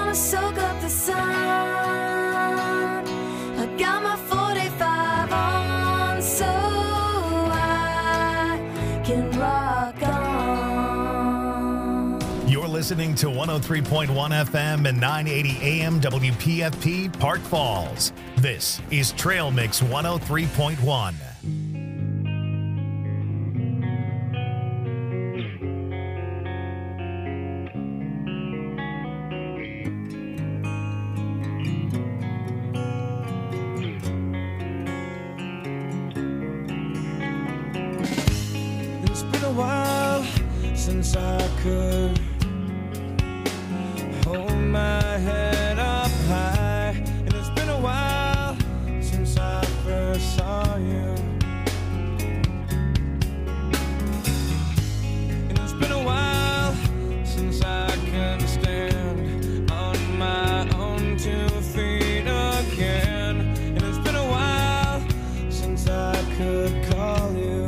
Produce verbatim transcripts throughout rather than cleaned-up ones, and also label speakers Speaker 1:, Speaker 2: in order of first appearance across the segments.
Speaker 1: I'ma soak up the sun. I got my forty-five on so I can rock on.
Speaker 2: You're listening to one oh three point one F M and nine eighty A M W P F P Park Falls. This is Trail Mix one oh three point one.
Speaker 3: It's been a while since I could hold my head up high, and it's been a while since I first saw you, and it's been a while since I can stand on my own two feet again, and it's been a while since I could call you.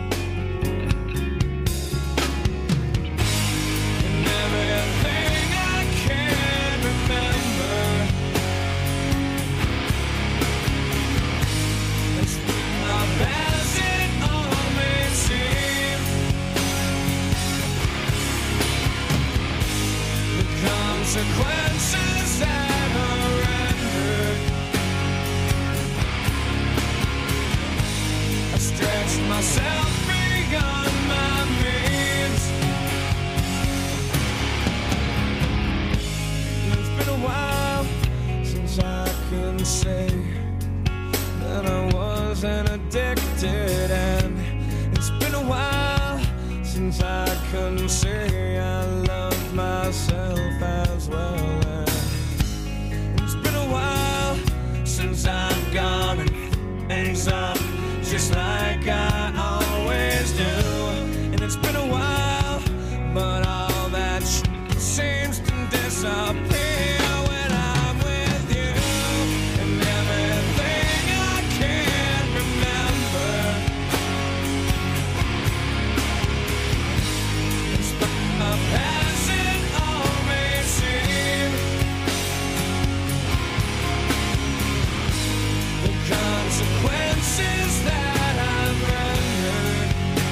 Speaker 3: Consequences that are rendered. I stretched myself beyond my means. And it's been a while since I can say that I wasn't addicted, and it's been a while since I couldn't say I love myself as well. And it's been a while since I've gone and things up just like I always do. And it's been a while, but all that sh- seems to disappear when I'm with you. And everything I can't remember, it's been a past it all may seem. The consequences that I've rendered,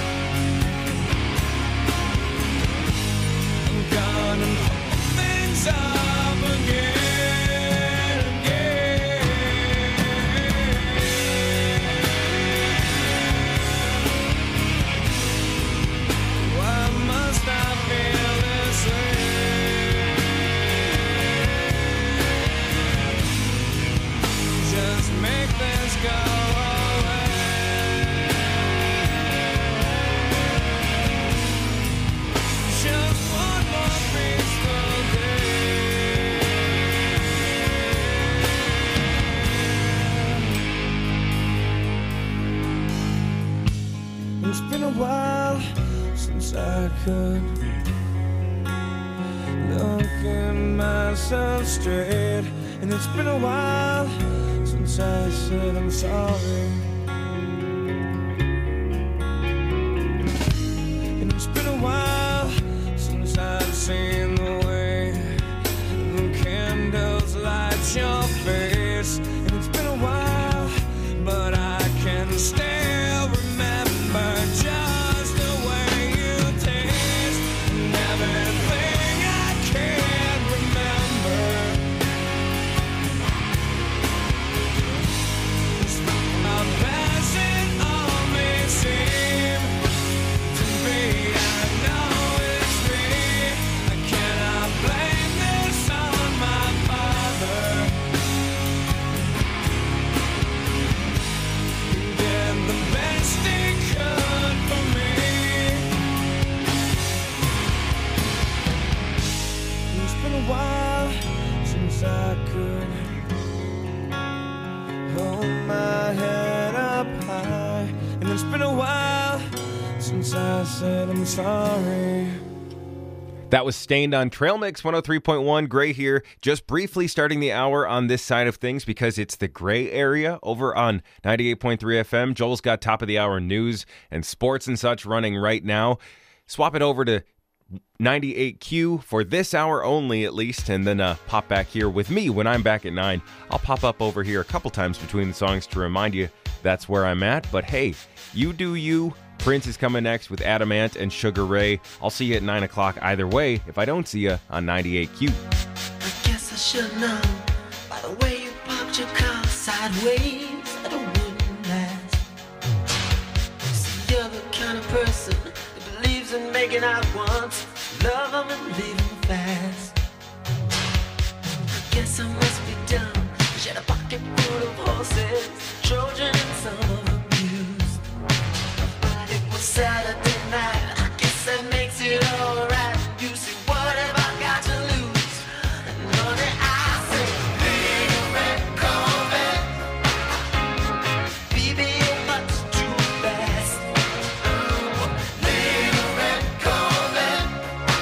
Speaker 3: I'm gonna pull things up again, again. Why must I feel this way? Just make this go away. Just one more peaceful day. It's been a while since I could look in myself straight, and it's been a while since I said I'm sorry. And it's been a while since I've seen the way the candles light your face. And it's been a while, but I can still remember just the way you taste. And everything I can remember, our past it all may seem to be. I know it's me. I cannot blame this on my father. He did the best he could for me. It's been a while since I could hold my head up high, and it's been a while since I said I'm sorry.
Speaker 4: That was Stained on Trail Mix one oh three point one. Gray here, just briefly starting the hour on this side of things because it's the gray area over on ninety-eight point three F M. Joel's got top of the hour news and sports and such running right now. Swap it over to ninety-eight Q for this hour only, at least, and then uh, pop back here with me when I'm back at nine. I'll pop up over here a couple times between the songs to remind you that's where I'm at. But hey, you do you. Prince is coming next with Adamant and Sugar Ray. I'll see you at nine o'clock either way if I don't see you on ninety-eight Q.
Speaker 5: I guess I should know by the way you parked your car sideways that it wouldn't last. See, you're the kind of person that believes in making out once, love them and leave them fast. I guess I must be dumb. She had a pocket full of horses, Trojan and some of them used. But it was Saturday night, I guess that makes it alright. You see, what have I got to lose? And all that I say, little red Corvette, baby, you're much too fast. Little red Corvette,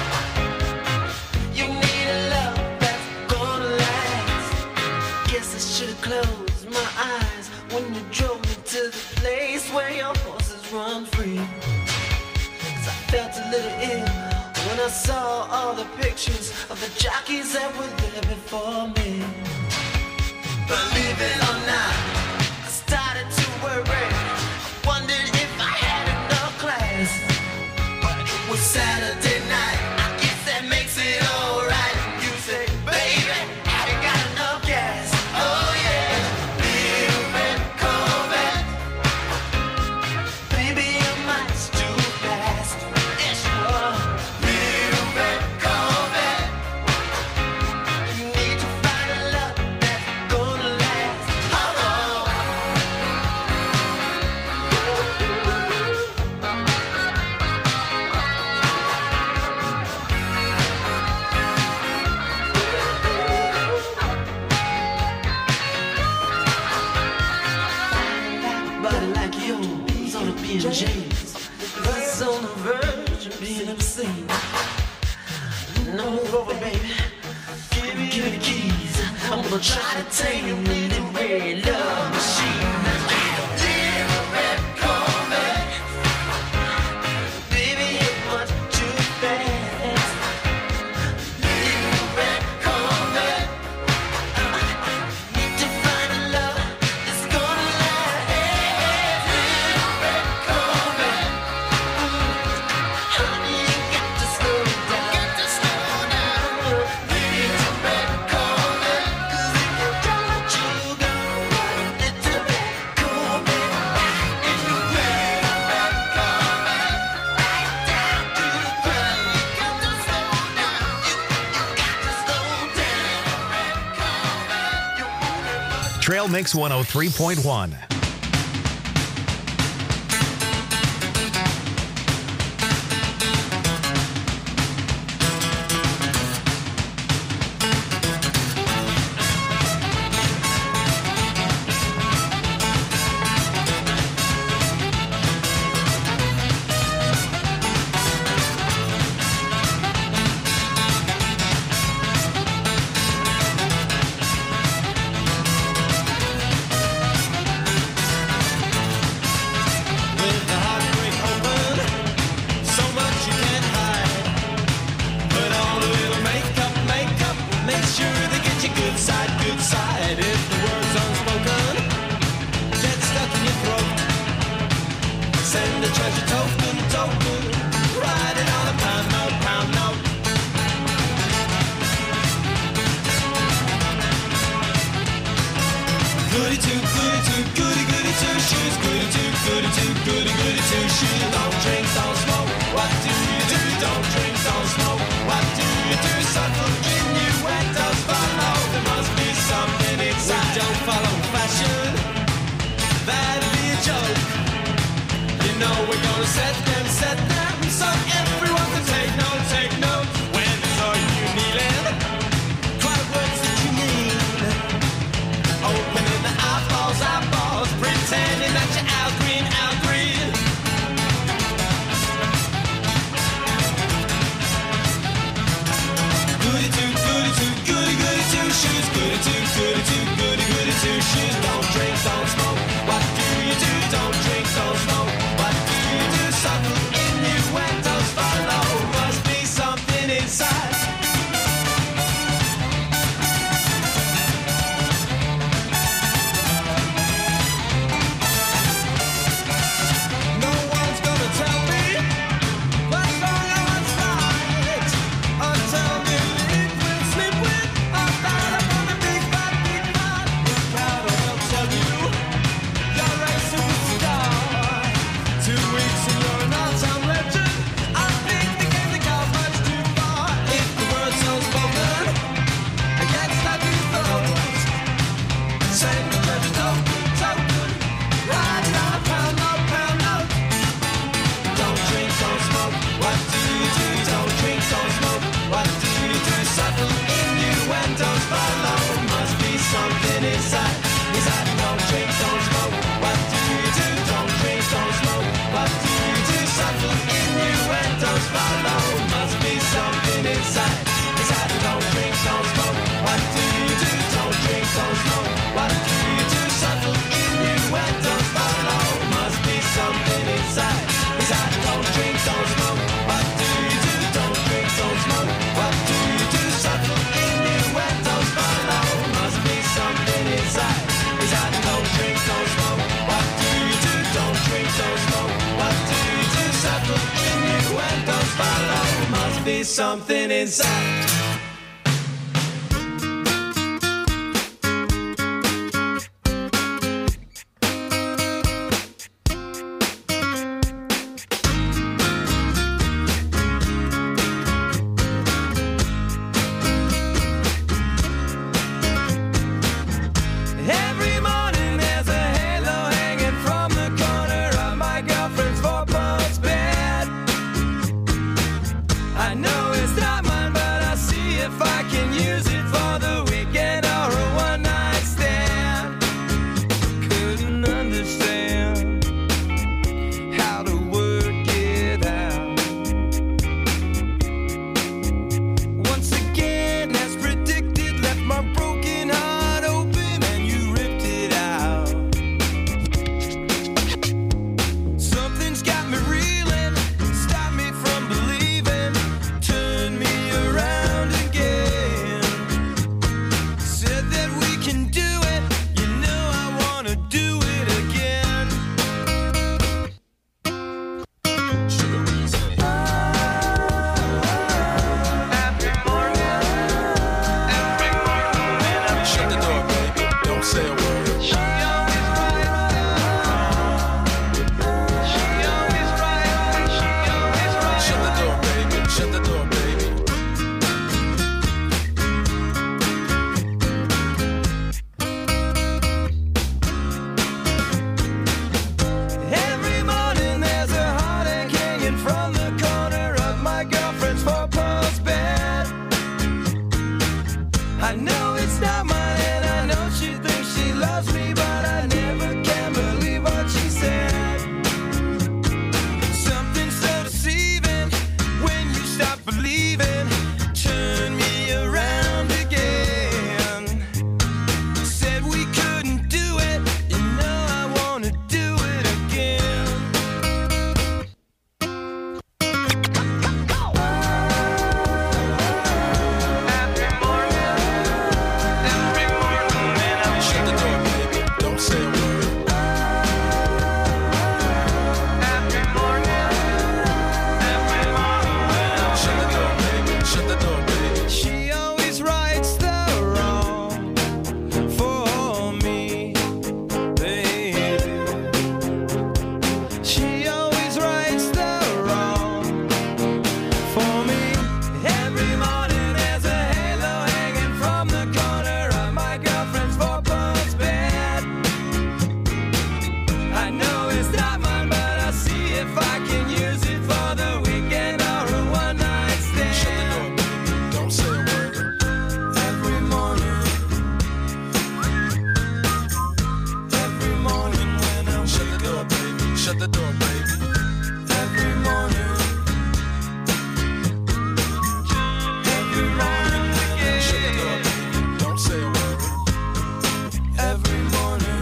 Speaker 5: you need a love that's gonna last. Guess I should've closed my eyes when you drove me to the place where your horses run free. Cause I felt a little ill when I saw all the pictures of the jockeys that were there before me. Believe it or not, I started to worry. I wondered if I had enough class. But it was Saturday night, I guess that makes it alright. You say, baby, have you got enough gas? Oh yeah, little red Corvette, baby, you're much too fast. Yes, you are. Little red Corvette, you need to find a love that's gonna last. Oh, body like yours on a B and J's, that's on the verge of being obscene. No over, baby. Give me, give me the keys. I'm gonna try to tame you in the red love machine. Little red Corvette, baby, you're much too fast. Little red Corvette, need to find a love that's gonna last. Little red Corvette, honey, you got to slow down. Got to slow down. Little red Corvette, 'cause if you don't, you go. Little red Corvette, and you red red Corvette, right down to the ground. You got to slow down. You, you got to slow down. Red Corvette, you're moving much.
Speaker 2: Trail Mix one oh three point one.
Speaker 3: With the heartbreak open, so much you can't hide. Put on a little makeup, makeup, make sure they get you good side, good side. If the words unspoken get stuck in your throat, send a treasure token, token, write it on a pound note, pound note. Goody two, goody two, goody goody two shoes. Goody two, goody two, goody goody two shoes. Don't drink, don't smoke. What do you do? Don't drink, don't smoke. What do you do? Subtle innuendos follow. There must be something inside. We don't follow fashion. That'd be a joke. You know we're gonna set them, set them, so everyone can take note, take note. When saw you kneeling? Cry words that you mean. Opening the eyeballs, eyeballs, pretending that you're Al Green, Al Green. Goody two, goody two, goody goody two shoes. Goody two, goody two, goody goody two shoes. Don't drink, don't smoke. What do you do? Don't drink, don't smoke. What do you do? Suck something inside.
Speaker 6: Every morning there's a halo hanging from the corner of my girlfriend's four-post bed. I know it's not mine, but I'll see if I can use it for the weekend or a one-night stand. Couldn't understand how to work it out. Once again, as predicted, left my broken heart open and you ripped it out. Something's got me reeling, stopped me from believing, turned me around again. Said that we can do it, you know I wanna do it again. Every morning, every morning when I'm
Speaker 3: Shut the door, baby. Don't say a word.
Speaker 6: She always right. She always right. She always right.
Speaker 3: Shut the door, baby. Shut the door, baby.
Speaker 6: Every morning there's a heartache hanging from the corner of my girlfriend's four-post bed. I know it's not mine and I know she thinks she loves me, but I never can believe what she said. Something so deceiving when you stop believing, turn me around again. Said we couldn't do it, you know I wanna do it again. Every morning, every morning when I'm
Speaker 3: Shut the door, baby. Don't say a word.
Speaker 6: every morning, every morning when I'm
Speaker 3: Shut the door, baby. Shut the door, baby.
Speaker 6: She always rights the wrong for me, baby. She always rights the wrong for me. Every morning there's a halo hanging from the corner of my girlfriend's four-post bed. I know it's not mine, but I'll see if I can use it for the weekend or a one-night stand.
Speaker 3: Shut the door, baby. Don't say a word.
Speaker 6: Every morning, every morning when I
Speaker 3: Shut the
Speaker 6: wake
Speaker 3: door,
Speaker 6: up,
Speaker 3: baby. Shut the door, baby.
Speaker 6: every morning, every morning
Speaker 3: Shut the door,
Speaker 6: again,
Speaker 3: baby. Don't say a word.
Speaker 6: every morning,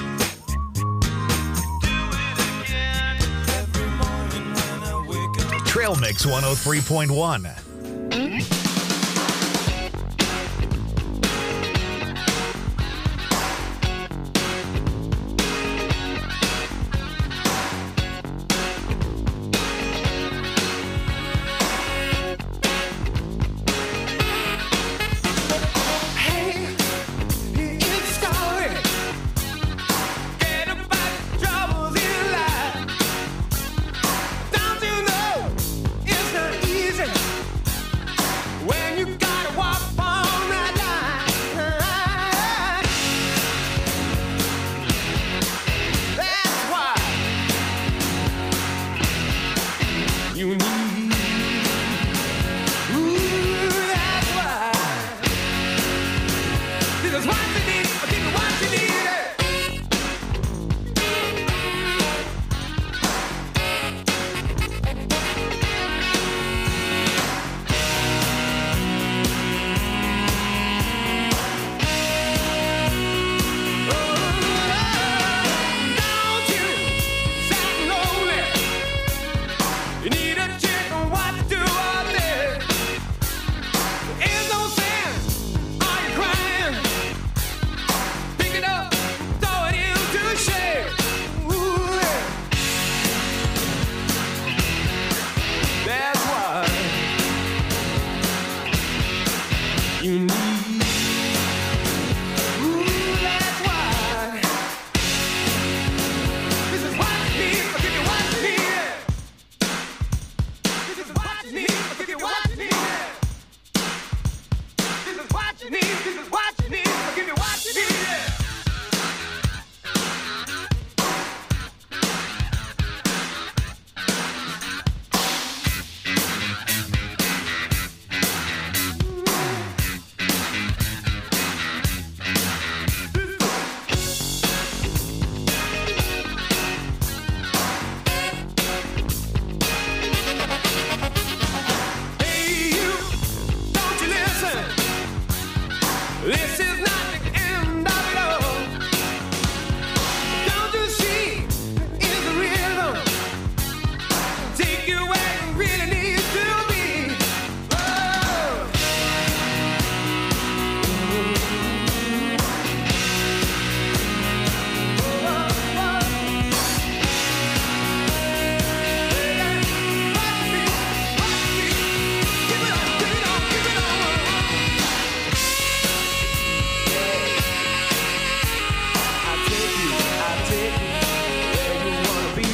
Speaker 6: do it again, every morning when I wake up.
Speaker 2: Trail Mix one oh three point one.
Speaker 6: Hey, it's story. Get about troubles in life. Don't you know it's not easy
Speaker 3: you need. Ooh, that's why. This is what you need. I'll give you what you need. This is what you need. I'll give you what you need. This is what you need. This is what you need. I'll give you what you need. Hey, you, don't you listen? This is not the end of it all. Don't you see? It's the rhythm. Take you where you really need to be. Oh. Give it up, give it up, give it up. I'll take you, I'll take you where you wanna be.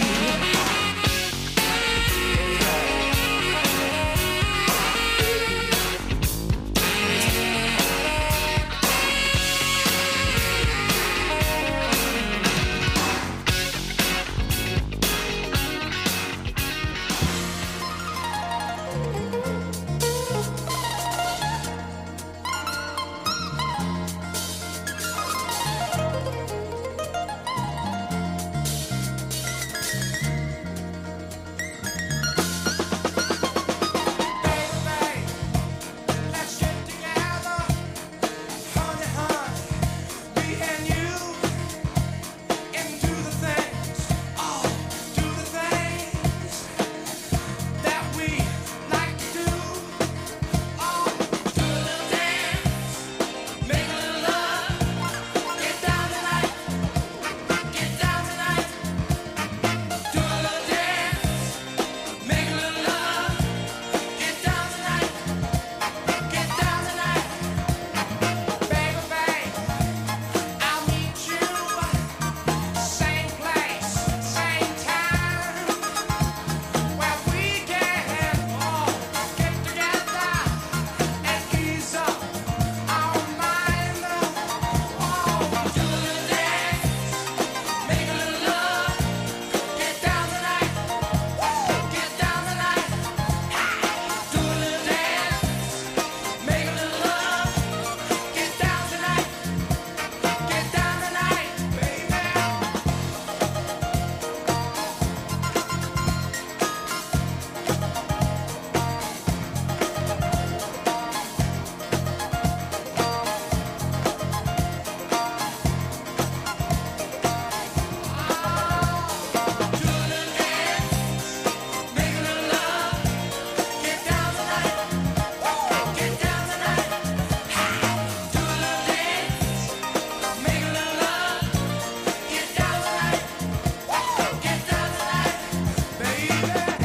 Speaker 3: Let's get together, honey, honey, me and you, and do the things, oh, do the things that we like to do. Oh, do a little dance, make a little love, get down tonight, get down tonight. Do a little dance, make a little love, get down tonight. Get down tonight, baby, babe. I'll meet you, same place, same time, where we can all get together and ease up our mind. Oh, do a little dance, make a little love, get down tonight, get down tonight. Do a little dance. Make a little love, get down tonight, get down tonight, baby. Do a little dance, make a little love, get down tonight, get down tonight. Do a little dance, make a little love, get down tonight, get down tonight, baby.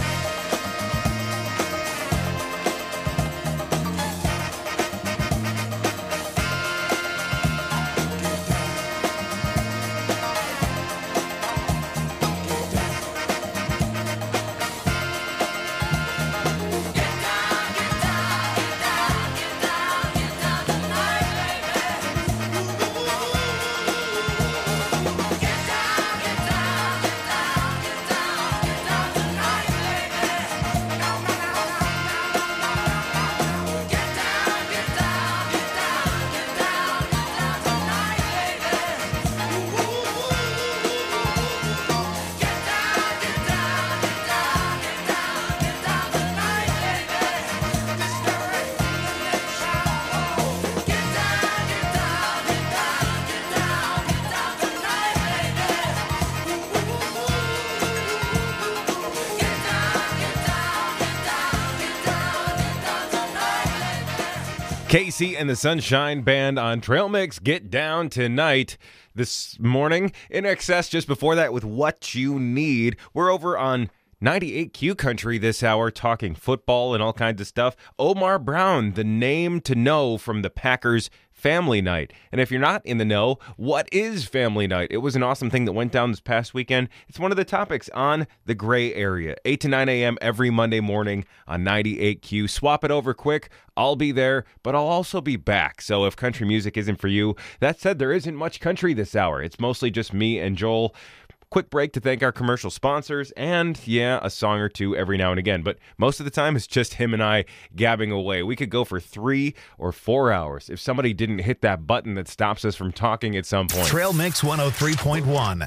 Speaker 4: Casey and the Sunshine Band on Trail Mix. Get down tonight. This morning, In Excess just before that with What You Need. We're over on ninety-eight Q Country this hour, talking football and all kinds of stuff. Omar Brown, the name to know from the Packers Family Night. And if you're not in the know, what is Family Night? It was an awesome thing that went down this past weekend. It's one of the topics on the gray area. eight to nine a.m. every Monday morning on ninety-eight Q. Swap it over quick. I'll be there, but I'll also be back. So if country music isn't for you, that said, there isn't much country this hour. It's mostly just me and Joel. Quick break to thank our commercial sponsors, and yeah, a song or two every now and again. But most of the time, it's just him and I gabbing away. We could go for three or four hours if somebody didn't hit that button that stops us from talking at some point.
Speaker 2: Trail Mix one oh three point one.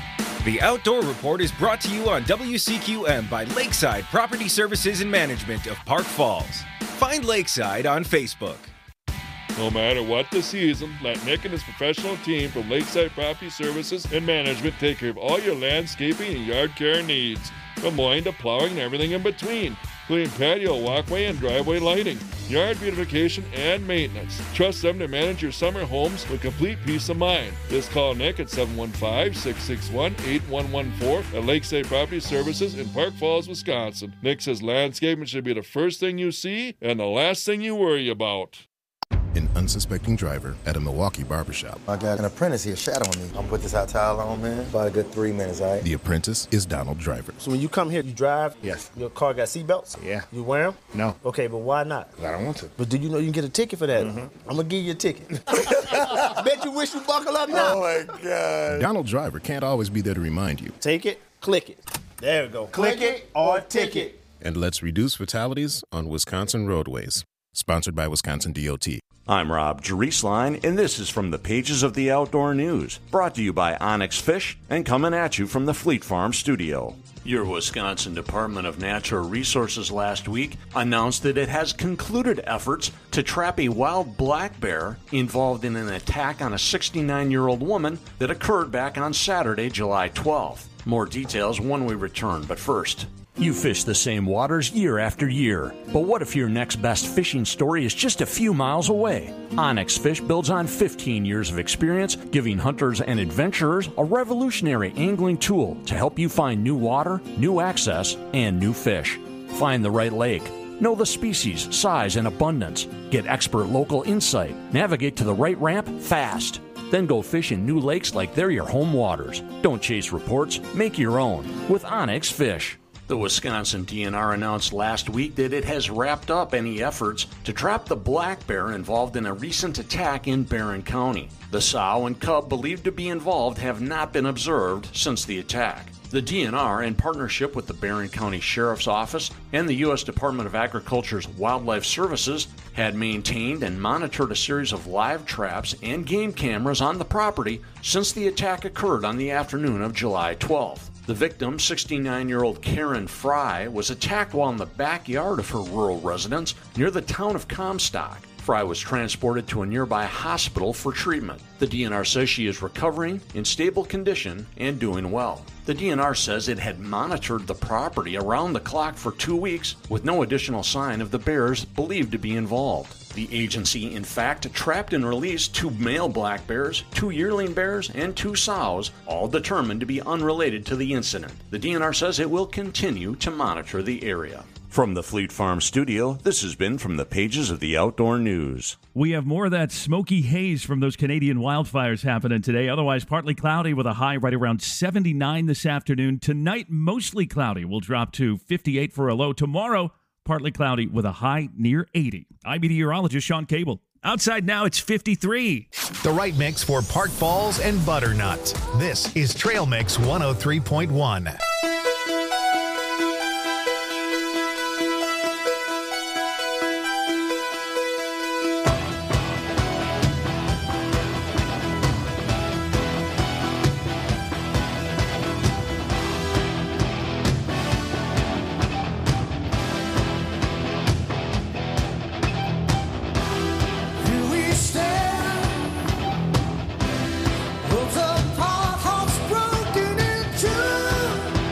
Speaker 7: The Outdoor Report is brought to you on W C Q M by Lakeside Property Services and Management of Park Falls. Find Lakeside on Facebook.
Speaker 8: No matter what the season, let Nick and his professional team from Lakeside Property Services and Management take care of all your landscaping and yard care needs, from mowing to plowing and everything in between, including patio, walkway, and driveway lighting, yard beautification, and maintenance. Trust them to manage your summer homes with complete peace of mind. Just call Nick at seven one five, six six one, eight one one four at Lakeside Property Services in Park Falls, Wisconsin. Nick says landscaping should be the first thing you see and the last thing you worry about.
Speaker 9: An unsuspecting driver at a Milwaukee barbershop.
Speaker 10: I got an apprentice here shadowing me. I'm gonna put this hot towel on, man. About a good three minutes, all right?
Speaker 9: The apprentice is Donald Driver.
Speaker 11: So when you come here, you drive?
Speaker 10: Yes.
Speaker 11: Your car got seatbelts?
Speaker 10: Yeah.
Speaker 11: You wear them?
Speaker 10: No.
Speaker 11: Okay, but why not?
Speaker 10: I don't want to.
Speaker 11: But do you know you can get a ticket for that?
Speaker 10: Mm-hmm.
Speaker 11: I'm gonna give you a ticket. Bet you wish you buckle up now.
Speaker 10: Oh my God.
Speaker 9: Donald Driver can't always be there to remind you.
Speaker 11: Take it, click it. There we go. Click, click it or ticket.
Speaker 9: And let's reduce fatalities on Wisconsin roadways. Sponsored by Wisconsin D O T.
Speaker 12: I'm Rob Jerisline, and this is from the pages of the Outdoor News, brought to you by Onyx Fish and coming at you from the Fleet Farm studio. Your Wisconsin Department of Natural Resources last week announced that it has concluded efforts to trap a wild black bear involved in an attack on a sixty-nine-year-old woman that occurred back on Saturday, July twelfth. More details when we return, but first... You fish the same waters year after year, but what if your next best fishing story is just a few miles away? Onyx Fish builds on fifteen years of experience, giving hunters and adventurers a revolutionary angling tool to help you find new water, new access, and new fish. Find the right lake. Know the species, size, and abundance. Get expert local insight. Navigate to the right ramp fast. Then go fish in new lakes like they're your home waters. Don't chase reports, make your own with Onyx Fish. The Wisconsin D N R announced last week that it has wrapped up any efforts to trap the black bear involved in a recent attack in Barron County. The sow and cub believed to be involved have not been observed since the attack. The D N R, in partnership with the Barron County Sheriff's Office and the U S Department of Agriculture's Wildlife Services, had maintained and monitored a series of live traps and game cameras on the property since the attack occurred on the afternoon of July twelfth. The victim, sixty-nine-year-old Karen Fry, was attacked while in the backyard of her rural residence near the town of Comstock. Fry was transported to a nearby hospital for treatment. The D N R says she is recovering, in stable condition, and doing well. The D N R says it had monitored the property around the clock for two weeks with no additional sign of the bears believed to be involved. The agency, in fact, trapped and released two male black bears, two yearling bears, and two sows, all determined to be unrelated to the incident. The D N R says it will continue to monitor the area. From the Fleet Farm studio, this has been From the Pages of the Outdoor News.
Speaker 13: We have more of that smoky haze from those Canadian wildfires happening today. Otherwise, partly cloudy with a high right around seventy-nine this afternoon. Tonight, mostly cloudy. We'll drop to fifty-eight for a low. Tomorrow, partly cloudy with a high near eighty. I'm meteorologist Sean Cable. Outside now, it's fifty-three.
Speaker 2: The right mix for Park Falls and Butternut. This is Trail Mix one oh three point one.
Speaker 3: Broken into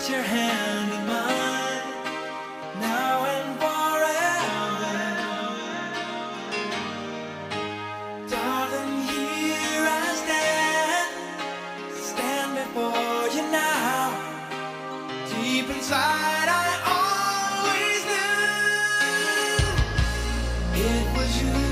Speaker 3: Put your hand in mine, now and forever. Darling, here I stand, stand before you now. Deep inside, I always knew it was you.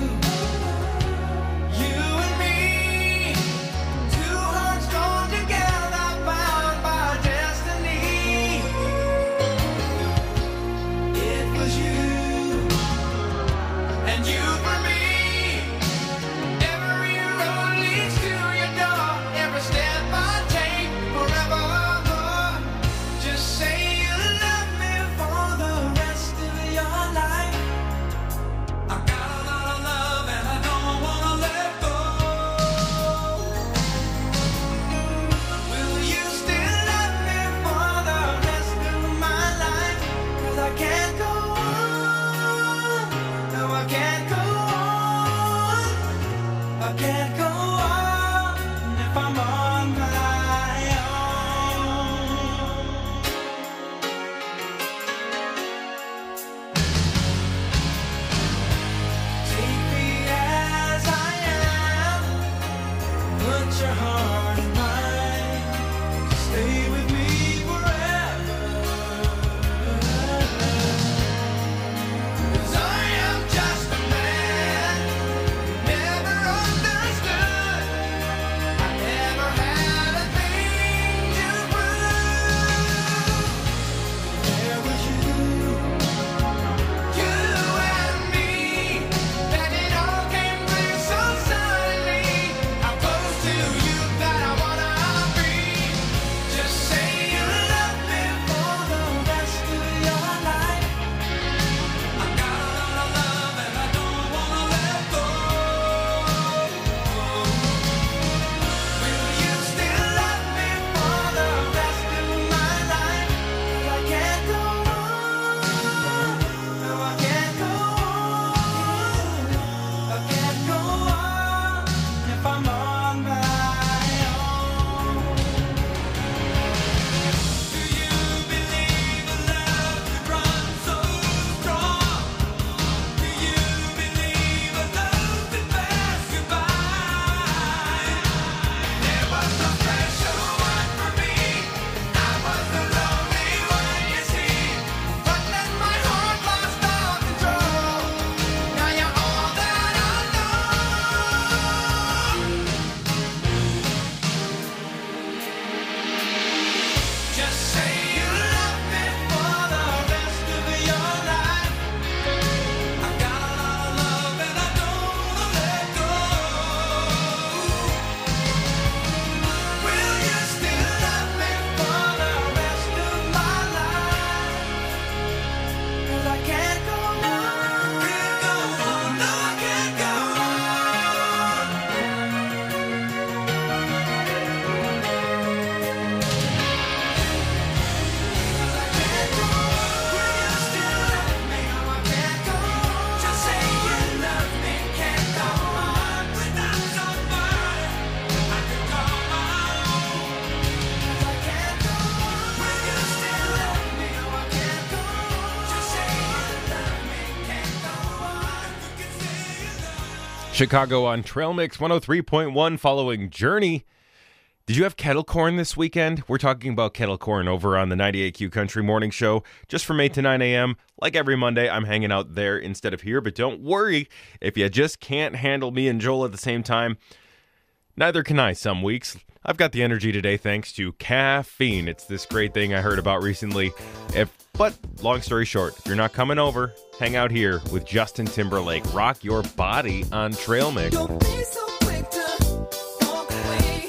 Speaker 4: Chicago on Trail Mix one oh three point one following Journey. Did you have kettle corn this weekend? We're talking about kettle corn over on the ninety-eight Q Country Morning Show, just from eight to nine a.m. Like every Monday, I'm hanging out there instead of here, but don't worry if you just can't handle me and Joel at the same time. Neither can I some weeks. I've got the energy today thanks to caffeine. It's this great thing I heard about recently. If, but long story short, if you're not coming over, hang out here with Justin Timberlake. Rock your body on Trail Mix.
Speaker 3: Don't be so quick to walk away.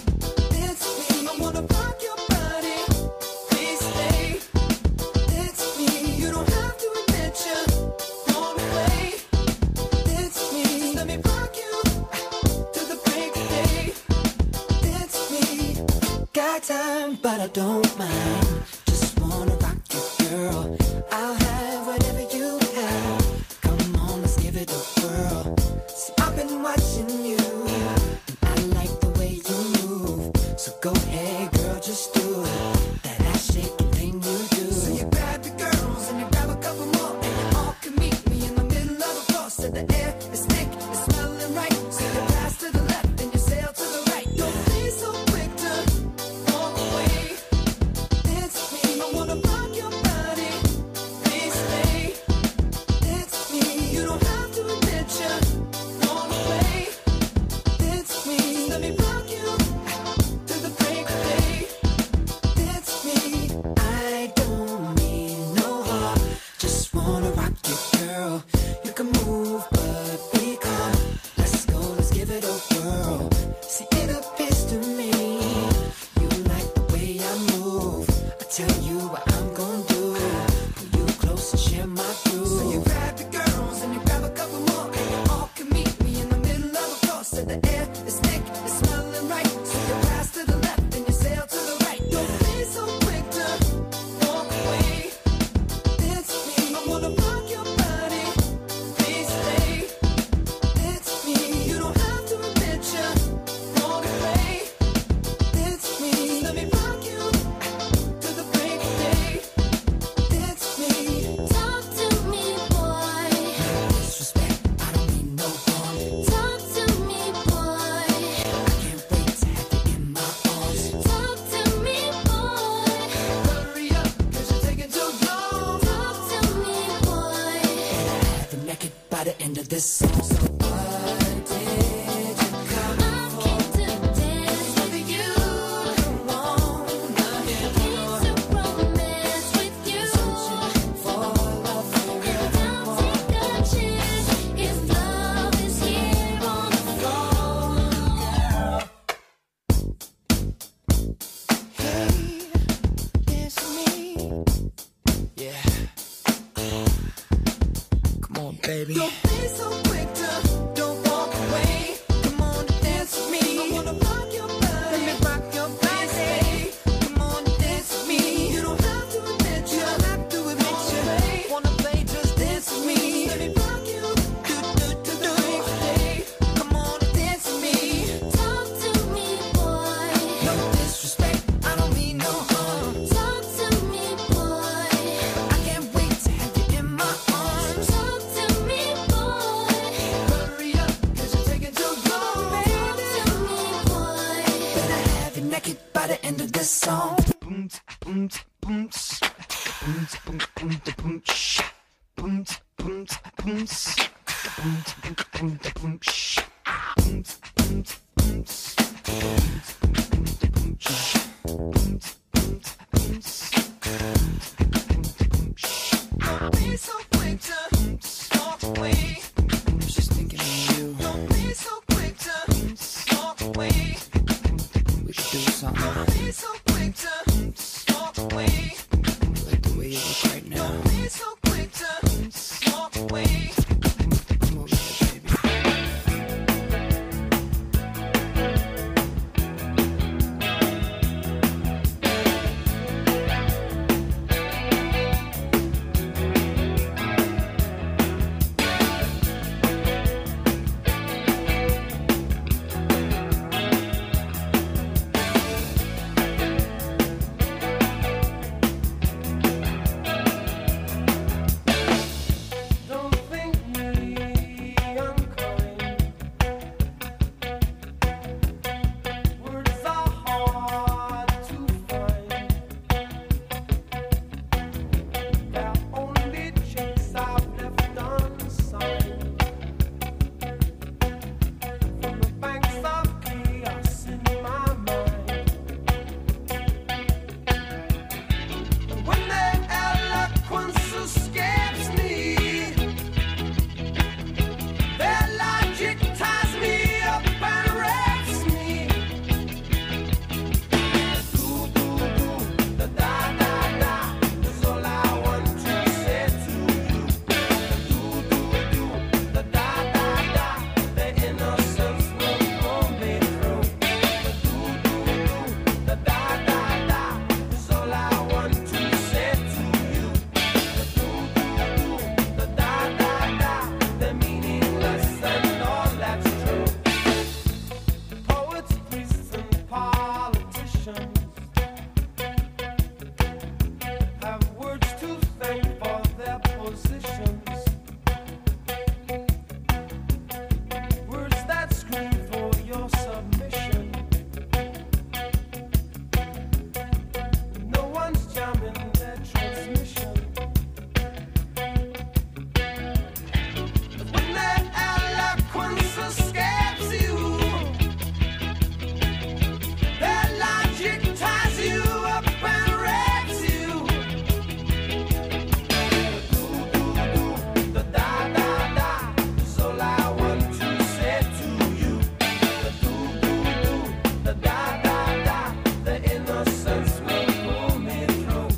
Speaker 3: It's me. I wanna rock your body. Please stay. It's me. You don't have to admit you want away. It's me. Let me rock you to the break of day. It's me. Got time, but I don't mind. Just wanna rock you, girl. I'll have whatever you have. Come on, let's give it a whirl. See, I've been watching you, and I like the way you move. So go ahead, girl, just do it. That ass shaking
Speaker 5: tell you what I'm gonna do. Pull you close and share my groove. So you grab your girls and you grab a couple more, and you all can meet me in the middle of a floor. So the air is thick, it's smelling right. So you pass to the left and you sail to the right. Don't be so quick to walk away. It's me. I wanna rock your body. Please stay. It's me. You don't have to admit you walk away. It's me. Let me rock you to the break of day. It's me.
Speaker 1: Talk to me, boy.
Speaker 5: No disrespect, I don't mean no harm.
Speaker 1: Talk to me, boy.
Speaker 5: I can't wait to have you in my arms.
Speaker 1: Talk to me, boy.
Speaker 5: Hurry up, cause you're taking too long.
Speaker 1: Talk to me, boy.
Speaker 5: Have you naked by the end of this song. So what did you come
Speaker 1: I came to dance with you.
Speaker 5: on?
Speaker 1: Came to romance with you.
Speaker 5: For love,
Speaker 1: And I'll take a chance if love is here on the floor.
Speaker 5: it's me. Yeah. Come on, baby. Don't be so quick to don't walk away. Come on, dance with me. I wanna rock your body. Let me rock your body. Come on, dance with me. You don't have to admit you. don't have to admit you. Wanna play, just dance with me. Let me rock you. Do, do, do, do. Hey, come on, dance with me.
Speaker 1: Talk to me, boy.
Speaker 5: No disrespect, I don't mean no harm.
Speaker 1: Talk to me, boy.
Speaker 5: I can't wait to have you in my arms.
Speaker 1: Talk to me, boy.
Speaker 5: Hurry up, cause you're taking too long.
Speaker 1: Talk to me, boy.
Speaker 5: Better have you naked by the end of this song. Don't be so quick to walk away. I'm just thinking of you. Don't be so quick to walk away. We should do something. Don't be so quick to walk away. Like the way you look right now. Don't be so quick to walk away. Come over here, baby. Don't think me unkind. Words are hard to find. They're only checks I've left unsigned. From the banks of chaos in my mind. When the eloquence escapes me, their logic ties me up and wraps me. Do, do, do, da, da, da, da, is all I want to say to you. Do, do, do, da, da, da, da, the innocence will pull me through. Do, do, do, da, da, da, da, is all I want to say to you. Do, do, do, da, da, da, da, the meaningless and all that's true. Poets, priests, and politicians have words to thank for their positions. Words that scream for your submission. No one's jamming their transmission. When the eloquence escapes you, their logic ties you up and wraps you. Do, do, do, da, da, da, da, is all I want to say to you. Do, do, do, da, da, da, da, the innocence will pull me through.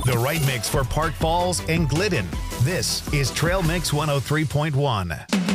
Speaker 2: The right mix for Park Falls and Glidden. This is Trail Mix one oh three point one.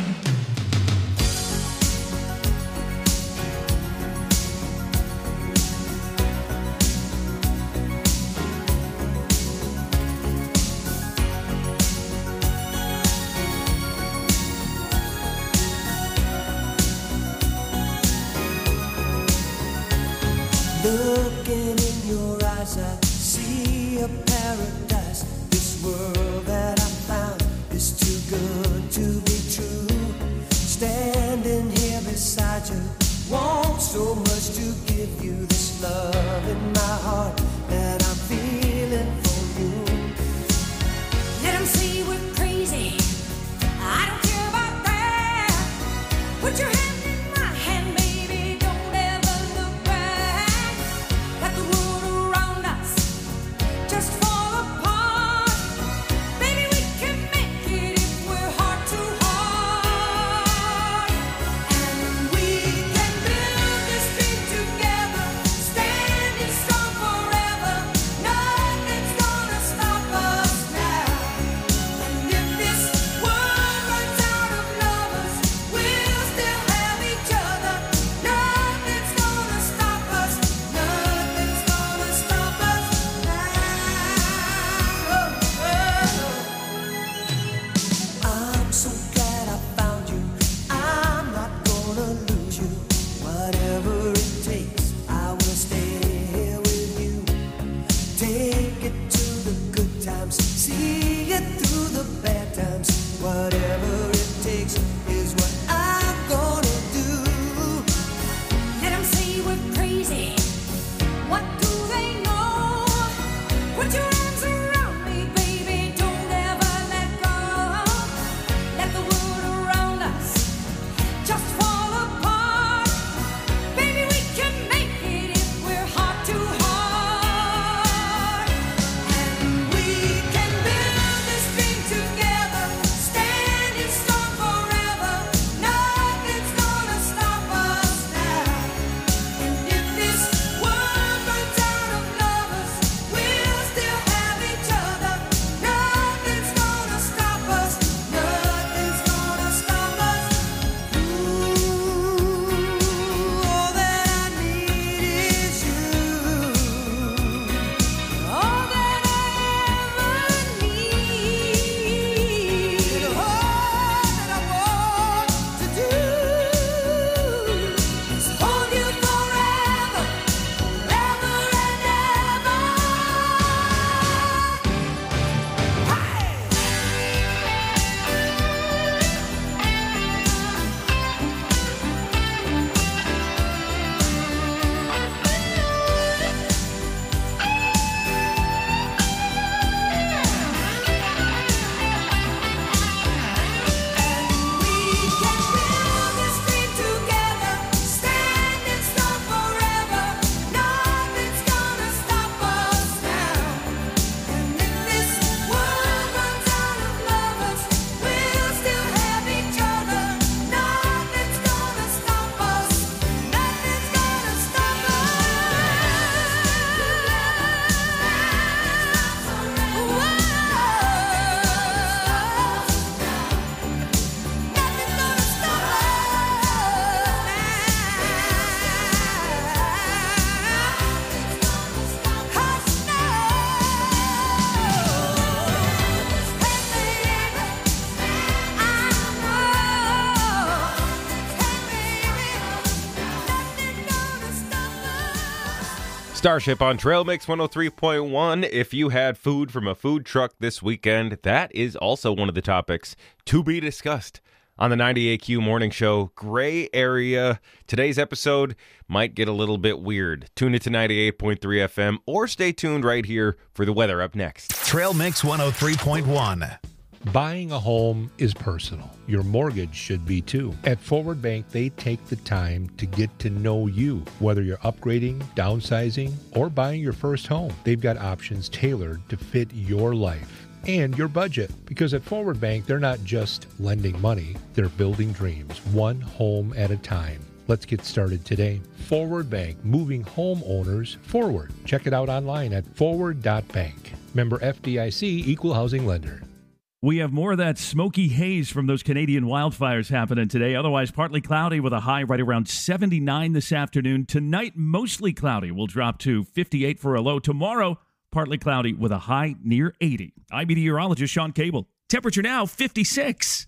Speaker 5: Looking in your eyes, I see a paradise. This world that I found is too good to be true. Standing here beside you, want so much to give you this love in my heart that I'm feeling for you.
Speaker 1: Let 'em say we're crazy. I don't care about that. Put your hand in my hand, baby. Don't ever look back. Let the world around us just fall apart. Baby, we can make it if we're heart to heart. And we can build this dream together, standing strong forever. Nothing's gonna stop us now. And if this world runs out of lovers, we'll still have each other. Nothing's gonna stop us. Nothing's gonna stop us now.
Speaker 5: I'm so glad I found you. I'm not gonna lose you. Whatever it takes, I will stay here with you. Take it to the good times, see it through the bad times. Whatever it takes is what I'm gonna do.
Speaker 1: Let 'em say we're crazy. What do they know? Put your arms around me, baby. Don't ever let go. Let the world around us just fall apart. Baby, we can make it if we're heart to heart. And we can build this dream together, standing strong forever. Nothing's gonna stop us now. And if this world runs out of lovers, we'll still have each other. Nothing's gonna stop us. Nothing's gonna stop us. Ooh, all that I need is you. All that I ever need. And all that I want to do is hold you forever, forever and ever. Build this dream together, standing strong forever. Nothing's gonna stop us now. And if this world runs out of lovers, we'll still have each other. Nothing's gonna stop us. Nothing's gonna stop
Speaker 4: Starship on Trail Mix one oh three point one. If you had food from a food truck this weekend, that is also one of the topics to be discussed on the ninety A Q Morning Show. Gray area. Today's episode might get a little bit weird. Tune it to ninety-eight point three F M or stay tuned right here for the weather up next.
Speaker 2: Trail Mix one oh three point one.
Speaker 14: Buying a home is personal. Your mortgage should be too. At Forward Bank, they take the time to get to know you. Whether you're upgrading, downsizing, or buying your first home, they've got options tailored to fit your life and your budget. Because at Forward Bank, they're not just lending money, they're building dreams, one home at a time. Let's get started today. Forward Bank, moving homeowners forward. Check it out online at forward dot bank. Member F D I C, Equal Housing Lender.
Speaker 13: We have more of that smoky haze from those Canadian wildfires happening today. Otherwise, partly cloudy with a high right around seventy-nine this afternoon. Tonight, mostly cloudy. We'll drop to fifty-eight for a low. Tomorrow, partly cloudy with a high near eighty. I'm meteorologist Sean Cable. Temperature now, fifty-six.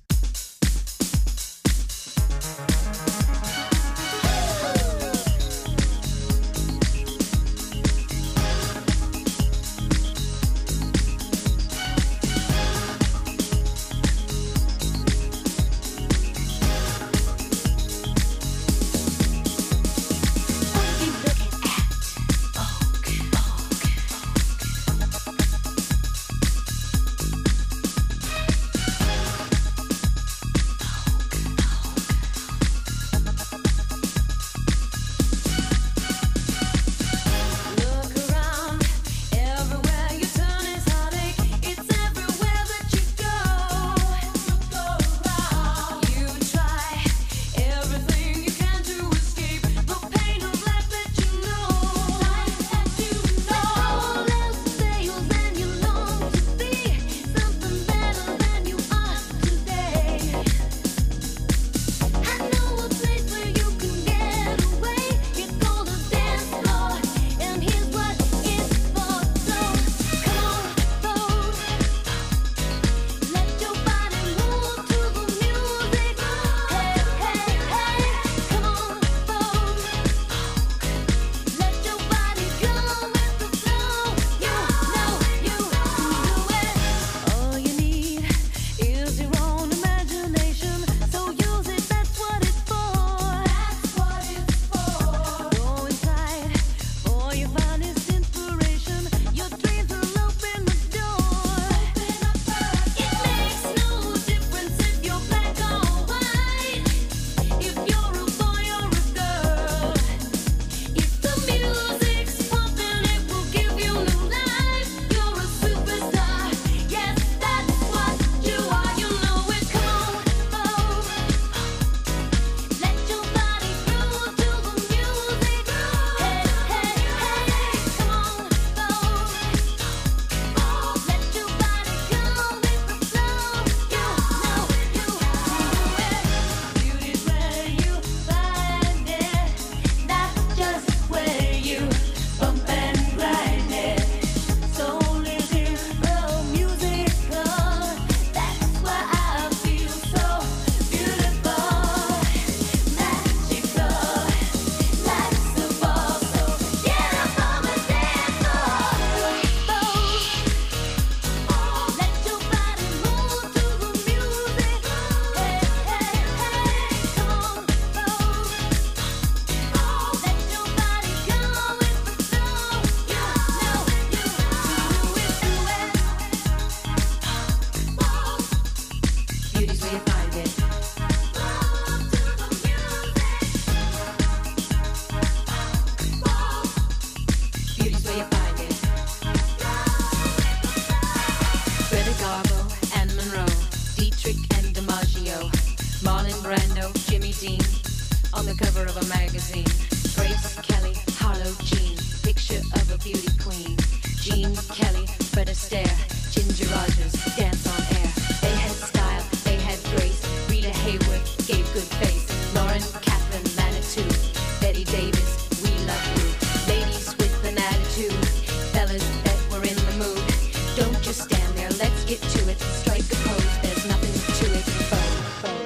Speaker 15: on the cover of a magazine. Grace Kelly, Harlow Jean, picture of a beauty queen. Jean Kelly, Fred Astaire, Ginger Rogers, dance on air. They had style, they had grace. Rita Hayworth gave good face. Lauren Catherine Manitou, Betty Davis, we love you. Ladies with an attitude, fellas that were in the mood. Don't just stand there, let's get to it. Strike a pose, there's nothing to it. Bow, bow.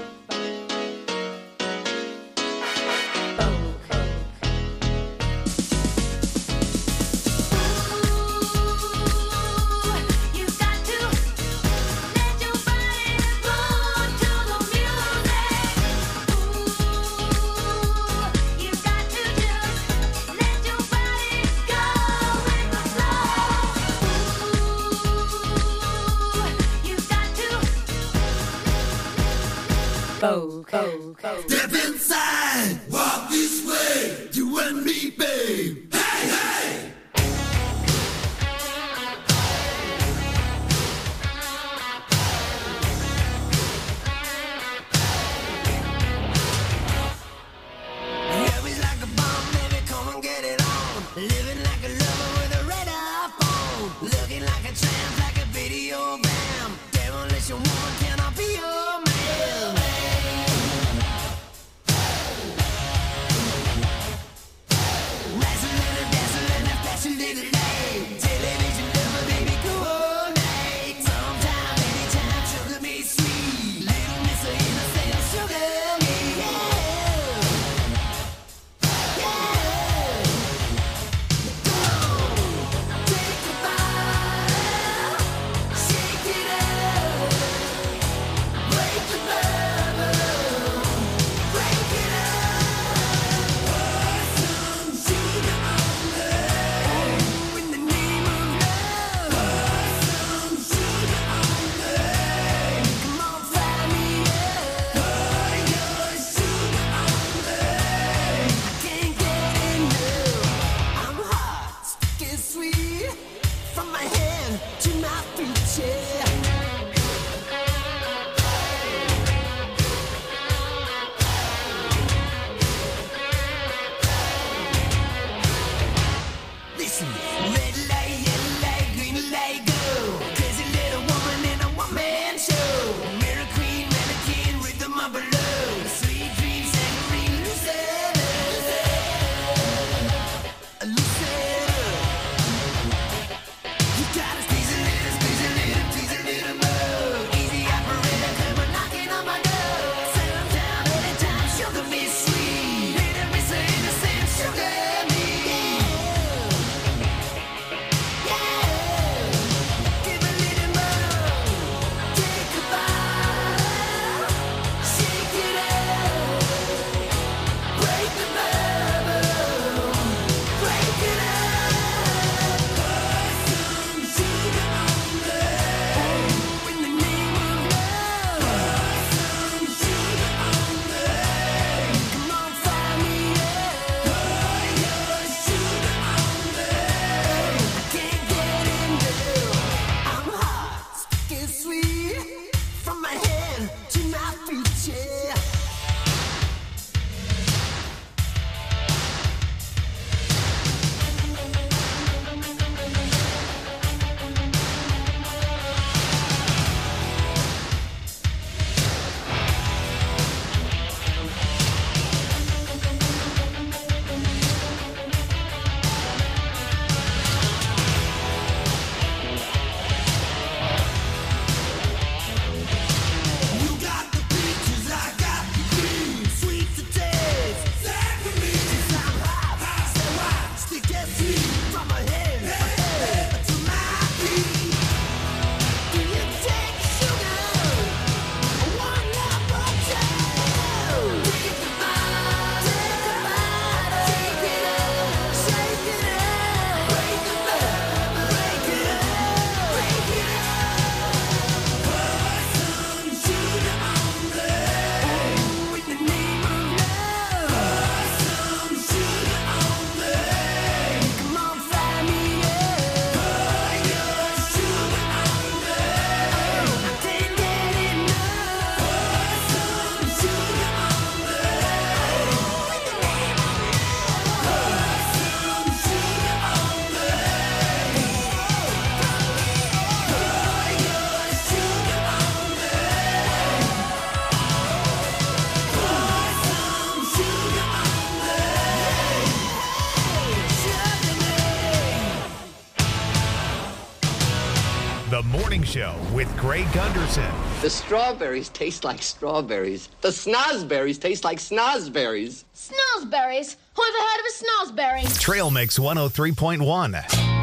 Speaker 6: Step inside, walk this way, you and me, babe. Hey, hey!
Speaker 5: Love is like a bomb, baby, come and get it on. Living like a lover with a radar phone. Looking like a train.
Speaker 2: Morning Show with Greg Gunderson.
Speaker 16: The strawberries taste like strawberries. The snozberries taste like snozberries.
Speaker 17: Snozberries? Who ever heard of a snozberry?
Speaker 2: Trail Mix one oh three point one.